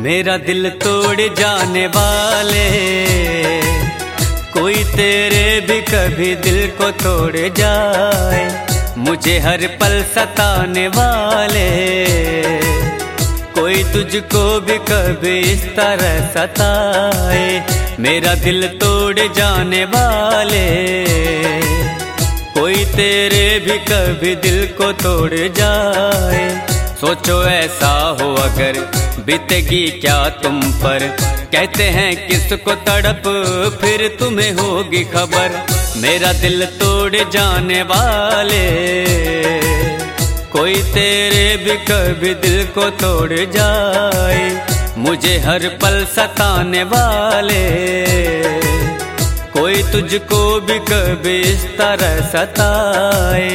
मेरा दिल तोड़ जाने वाले, कोई तेरे भी कभी दिल को तोड़ जाए। मुझे हर पल सताने वाले, कोई तुझको भी कभी इस तरह सताए। मेरा दिल तोड़ जाने वाले, कोई तेरे भी कभी दिल को तोड़ जाए। सोचो ऐसा हो अगर बीतेगी क्या तुम पर, कहते हैं किसको तड़प फिर तुम्हें होगी खबर। मेरा दिल तोड़ जाने वाले, कोई तेरे भी कभी दिल को तोड़ जाए। मुझे हर पल सताने वाले, कोई तुझको भी कभी इस तरह सताए।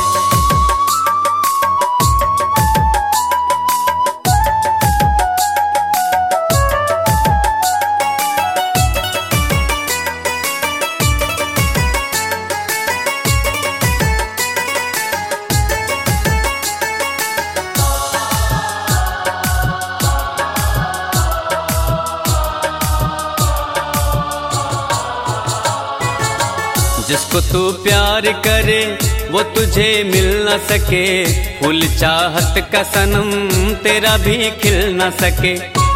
जिसको तू प्यार करे वो तुझे मिल न सके, फूल चाहत का सनम तेरा भी खिल न सके।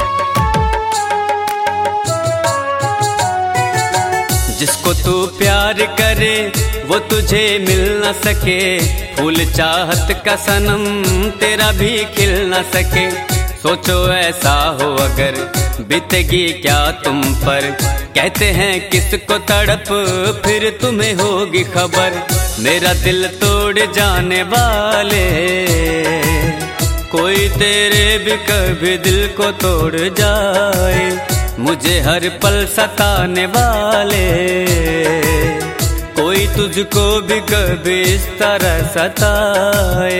जिसको तू प्यार करे वो तुझे मिल न सके, फूल चाहत का सनम तेरा भी खिल न सके। सोचो ऐसा हो अगर बीतेगी क्या तुम पर, कहते हैं किसको तड़प फिर तुम्हें होगी खबर। मेरा दिल तोड़ जाने वाले, कोई तेरे भी कभी दिल को तोड़ जाए। मुझे हर पल सताने वाले, कोई तुझको भी कभी इस तरह सताए।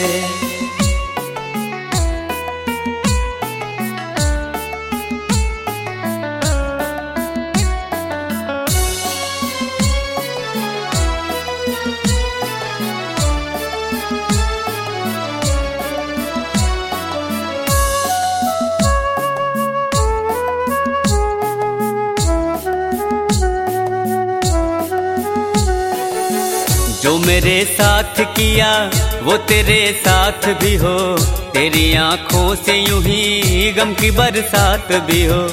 जो मेरे साथ किया वो तेरे साथ भी हो, तेरी आंखों से यूं ही गम की बरसात भी हो।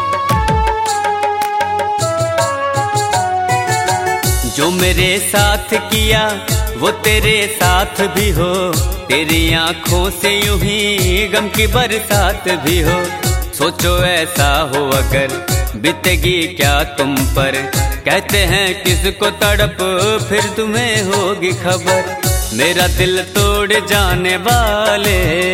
जो मेरे साथ किया वो तेरे साथ भी हो, तेरी आंखों से यूं ही गम की बरसात भी हो। सोचो ऐसा हो अगर बीतेगी क्या तुम पर, कहते हैं किसको तड़प फिर तुम्हें होगी खबर। मेरा दिल तोड़ जाने वाले,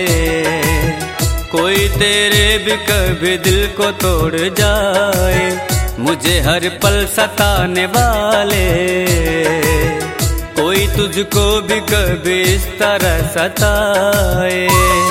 कोई तेरे भी कभी दिल को तोड़ जाए। मुझे हर पल सताने वाले, कोई तुझको भी कभी इस तरह सताए।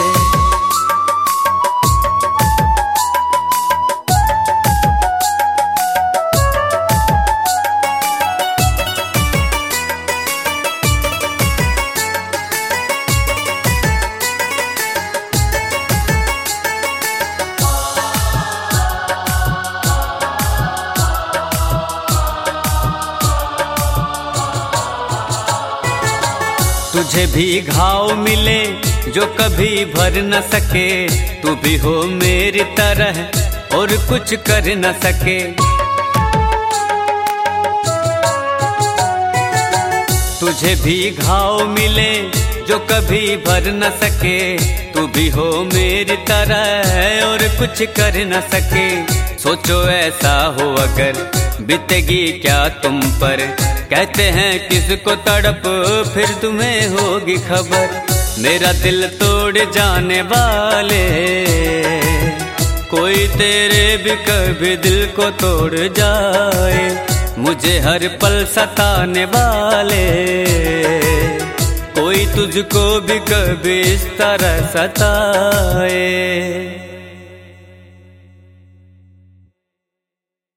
तुझे भी घाव मिले जो कभी भर न सके, तू भी हो मेरी तरह और कुछ कर न सके। तुझे भी घाव मिले जो कभी भर न सके, तू भी हो मेरी तरह और कुछ कर न सके। सोचो ऐसा हो अगर बीतेगी क्या तुम पर, कहते हैं किसको तड़प फिर तुम्हें होगी खबर। मेरा दिल तोड़ जाने वाले, कोई तेरे भी कभी दिल को तोड़ जाए। मुझे हर पल सताने वाले, कोई तुझको भी कभी इस तरह सताए।